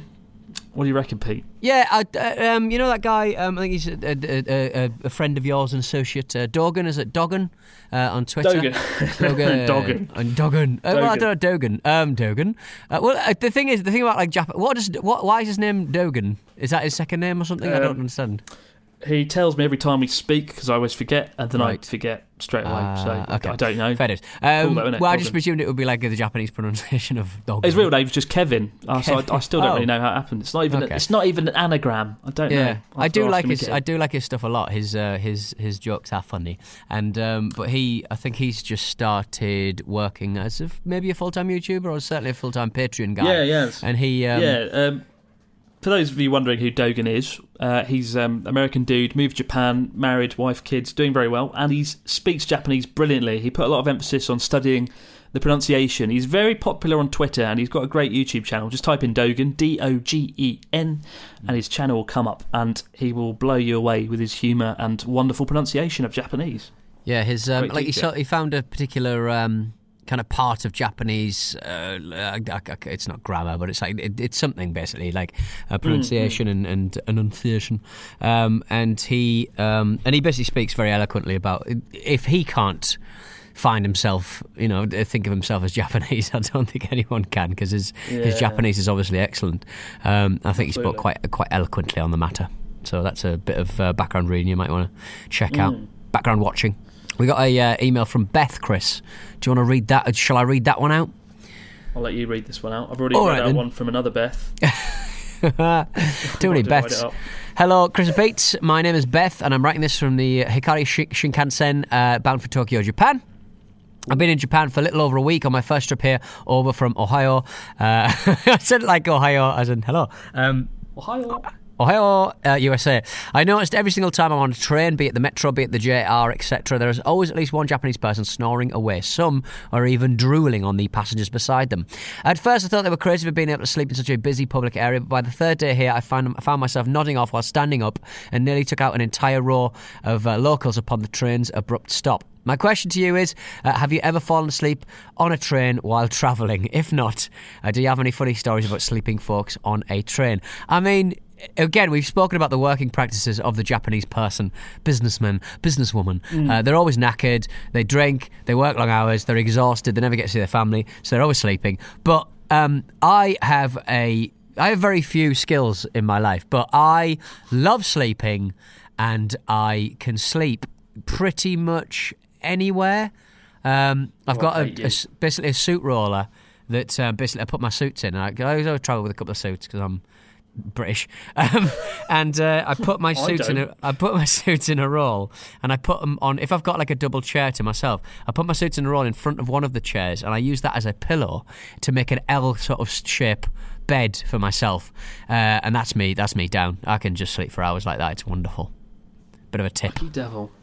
What do you reckon, Pete? Yeah, I, uh, um, you know that guy. Um, I think he's a, a, a, a friend of yours, an associate. Uh, Dogan, is it Dogan uh, on Twitter? Dogan, Dogan, Dogan, and Dogan. Uh, well, I don't know Dogan. Um, Dogan. Uh, well, uh, the thing is, the thing about like Japan. What does? What? Why is his name Dogan? Is that his second name or something? Um, I don't understand. He tells me every time we speak because I always forget, and then Right. I forget straight away. Uh, so okay. I don't know. Fair dues. Um, Cool though, innit? well, I Dogan. just presumed it would be like the Japanese pronunciation of Dogan. His real name's just Kevin. Uh, so I, I still don't Oh. really know how it happened. It's not even. Okay. It's not even an anagram. I don't know. Yeah, I'll I have to do ask like him his. again. I do like his stuff a lot. His uh, his his jokes are funny, and um, but he, I think he's just started working as a, maybe a full time YouTuber or certainly a full time Patreon guy. Yeah, yeah. And he, um, yeah. Um, for those of you wondering who Dogan is, uh, he's um, American dude, moved to Japan, married, wife, kids, doing very well, and he speaks Japanese brilliantly. He put a lot of emphasis on studying the pronunciation. He's very popular on Twitter, and he's got a great YouTube channel. Just type in Dogan, D O G E N, and his channel will come up, and he will blow you away with his humour and wonderful pronunciation of Japanese. Yeah, his um, Great like he, teacher. saw, he found a particular um, kind of part of Japanese. Uh, it's not grammar, but it's like it, it's something basically like uh, pronunciation Mm-hmm. and, and enunciation. Um, and he um, and he basically speaks very eloquently about if he can't find himself, you know, think of himself as Japanese. I don't think anyone can because his his Yeah. Japanese is obviously excellent. Um, I think he spoke Absolutely. quite quite eloquently on the matter. So that's a bit of uh, background reading you might want to check out. Mm. Background watching. We got a uh, email from Beth, Chris. Do you want to read that? Shall I read that one out? I'll let you read this one out. I've already All read right, out then. one from another Beth. Too many I'll divide Beths. it up. Hello, Chris and Pete. My name is Beth, and I'm writing this from the Hikari Shi- Shinkansen, uh, bound for Tokyo, Japan. I've been in Japan for a little over a week on my first trip here, over from Ohio. Uh, I said it like Ohio, as in hello. Um, Ohio. Ohio, uh, U S A. I noticed every single time I'm on a train, be it the metro, be it the J R, et cetera, there is always at least one Japanese person snoring away. Some are even drooling on the passengers beside them. At first, I thought they were crazy for being able to sleep in such a busy public area, but by the third day here, I found, I found myself nodding off while standing up and nearly took out an entire row of uh, locals upon the train's abrupt stop. My question to you is, uh, have you ever fallen asleep on a train while travelling? If not, uh, do you have any funny stories about sleeping folks on a train? I mean, again, we've spoken about the working practices of the Japanese person, businessman, businesswoman. Mm. Uh, they're always knackered, they drink, they work long hours, they're exhausted, they never get to see their family, so they're always sleeping. But um, I have a... I have very few skills in my life, but I love sleeping and I can sleep pretty much anywhere. Um, I've Oh, got I a, hate a you. s- basically a suit roller that uh, basically I put my suits in. And I, I always travel with a couple of suits because I'm British, um, and uh, I put my suits in. A, don't. I put my suits in a roll, and I put them on. If I've got like a double chair to myself, I put my suits in a roll in front of one of the chairs, and I use that as a pillow to make an L sort of shape bed for myself. Uh, and that's me. That's me down. I can just sleep for hours like that. It's wonderful. Bit of a tip. Lucky devil.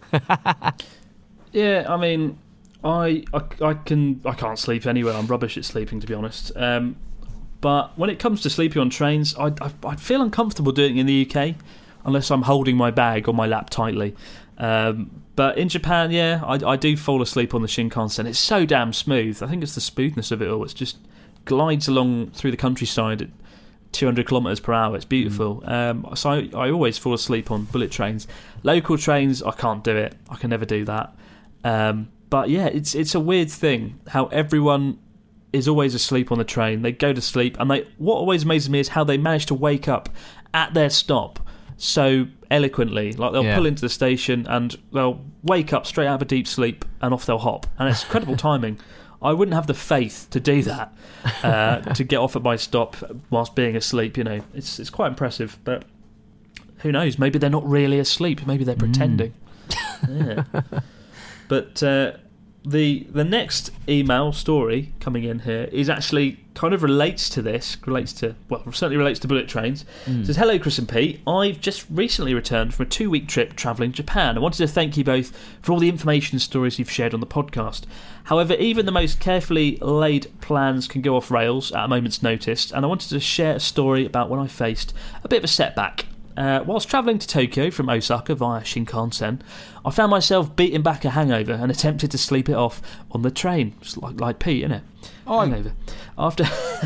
Yeah, I mean, I, I I can I can't sleep anywhere. I'm rubbish at sleeping, to be honest. Um, but when it comes to sleeping on trains, I I I'd feel uncomfortable doing it in the U K unless I'm holding my bag or my lap tightly. Um, but in Japan, yeah, I, I do fall asleep on the Shinkansen. It's so damn smooth. I think it's the smoothness of it all. It's just glides along through the countryside at two hundred kilometres per hour. It's beautiful. Mm. Um, so I, I always fall asleep on bullet trains. Local trains, I can't do it. I can never do that. Um, but yeah, it's it's a weird thing how everyone is always asleep on the train. They go to sleep, and they what always amazes me is how they manage to wake up at their stop so eloquently. Like they'll Yeah. pull into the station and they'll wake up straight out of a deep sleep, and off they'll hop. And it's incredible timing. I wouldn't have the faith to do that, uh, to get off at my stop whilst being asleep. You know, it's it's quite impressive. But who knows? Maybe they're not really asleep. Maybe they're pretending. Yeah. But uh, the the next email story coming in here is actually kind of relates to this. Relates to well, certainly relates to bullet trains. Mm. It says, "Hello, Chris and Pete. I've just recently returned from a two-week trip travelling Japan. I wanted to thank you both for all the information and stories you've shared on the podcast. However, even the most carefully laid plans can go off rails at a moment's notice, and I wanted to share a story about when I faced a bit of a setback. Uh, whilst travelling to Tokyo from Osaka via Shinkansen, I found myself beating back a hangover and attempted to sleep it off on the train. It's like, like Pete, isn't it? Oh, hangover. After,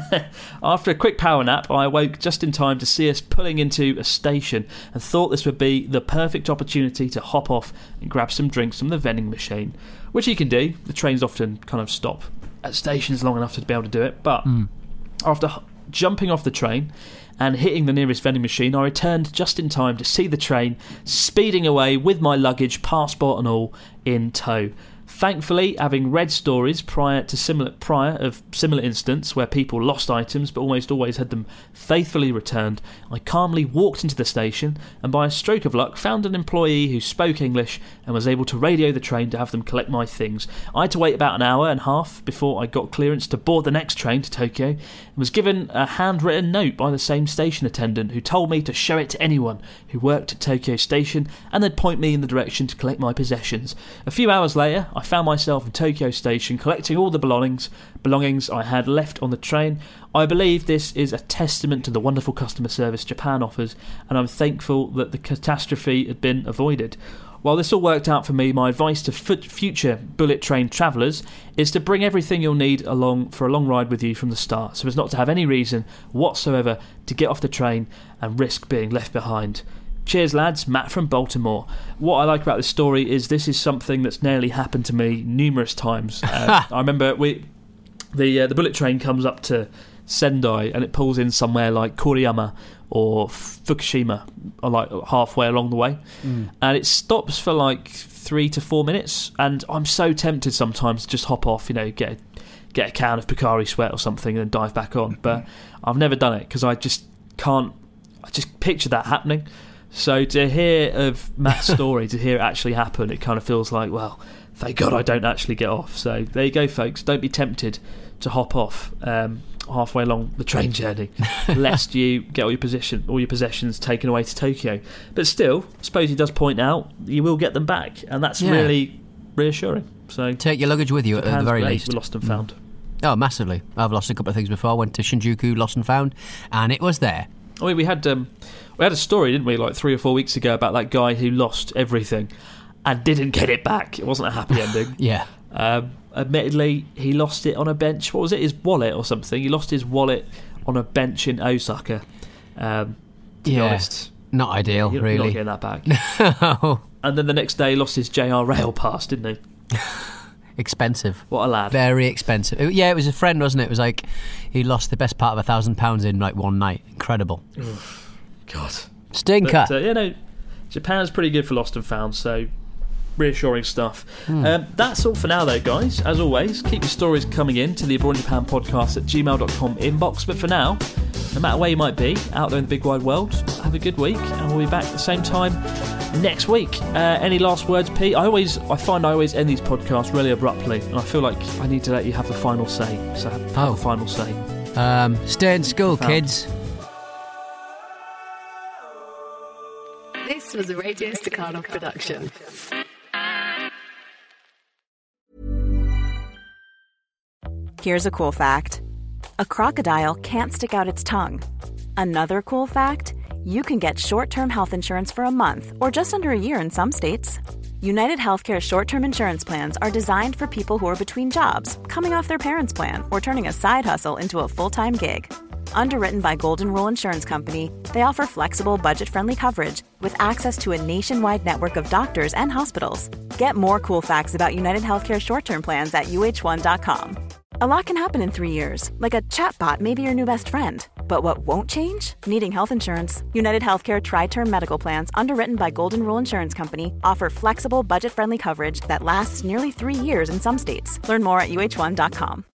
after a quick power nap, I awoke just in time to see us pulling into a station and thought this would be the perfect opportunity to hop off and grab some drinks from the vending machine, which you can do. The trains often kind of stop at stations long enough to be able to do it, but mm. after h- jumping off the train and hitting the nearest vending machine, I returned just in time to see the train speeding away with my luggage, passport and all, in tow. Thankfully, having read stories prior to similar prior of similar incidents where people lost items but almost always had them faithfully returned, I calmly walked into the station and by a stroke of luck found an employee who spoke English and was able to radio the train to have them collect my things. I had to wait about an hour and a half before I got clearance to board the next train to Tokyo and was given a handwritten note by the same station attendant who told me to show it to anyone who worked at Tokyo Station and they'd point me in the direction to collect my possessions. A few hours later, I found myself in Tokyo Station collecting all the belongings belongings I had left on the train. I believe this is a testament to the wonderful customer service Japan offers, and I'm thankful that the catastrophe had been avoided. While this all worked out for me, my advice to f- future bullet train travellers is to bring everything you'll need along for a long ride with you from the start, so as not to have any reason whatsoever to get off the train and risk being left behind. Cheers, lads. Matt from Baltimore. What I like about this story is this is something that's nearly happened to me numerous times. Uh, I remember we the uh, the bullet train comes up to Sendai and it pulls in somewhere like Koriyama or Fukushima, or like halfway along the way, mm. and it stops for like three to four minutes. And I'm so tempted sometimes to just hop off, you know, get a, get a can of Pocari Sweat or something, and then dive back on. But I've never done it because I just can't. I just picture that happening. So to hear of Matt's story, to hear it actually happen, it kind of feels like, well, thank God I don't actually get off. So there you go, folks. Don't be tempted to hop off um, halfway along the train journey, lest you get all your position, all your possessions taken away to Tokyo. But still, I suppose he does point out you will get them back, and that's yeah. really reassuring. So take your luggage with you at the very great. least. We're lost and found. Oh, massively. I've lost a couple of things before. I went to Shinjuku, lost and found, and it was there. I mean, we had um, we had a story, didn't we, like three or four weeks ago about that guy who lost everything and didn't get it back. It wasn't a happy ending. yeah. Um, admittedly, he lost it on a bench. What was it? His wallet or something. He lost his wallet on a bench in Osaka. Um, to yeah. be honest, not ideal, he, really. Not getting that back. No. And then the next day, he lost his J R rail pass, didn't he? Expensive. What a lad. Very expensive. It, yeah, it was a friend, wasn't it? It was like he lost the best part of a thousand pounds in like one night. Incredible. God. Stinker. But, uh, you know, Japan's pretty good for lost and found, so reassuring stuff. Mm. Um, that's all for now, though, guys. As always, keep your stories coming in to the Abroad in Japan podcast at gmail dot com inbox. But for now, no matter where you might be out there in the big wide world, have a good week, and we'll be back at the same time next week. Uh, any last words, Pete? I always, I find I always end these podcasts really abruptly, and I feel like I need to let you have the final say. So have, have oh. the final say. Um, stay in school, kids. This was a Radio Staccato production. Here's a cool fact. A crocodile can't stick out its tongue. Another cool fact, you can get short-term health insurance for a month or just under a year in some states. United Healthcare short-term insurance plans are designed for people who are between jobs, coming off their parents' plan, or turning a side hustle into a full-time gig. Underwritten by Golden Rule Insurance Company, they offer flexible, budget-friendly coverage with access to a nationwide network of doctors and hospitals. Get more cool facts about United Healthcare short-term plans at U H one dot com. A lot can happen in three years, like a chatbot may be your new best friend. But what won't change? Needing health insurance. United Healthcare Tri-Term Medical Plans, underwritten by Golden Rule Insurance Company, offer flexible, budget-friendly coverage that lasts nearly three years in some states. Learn more at U H one dot com.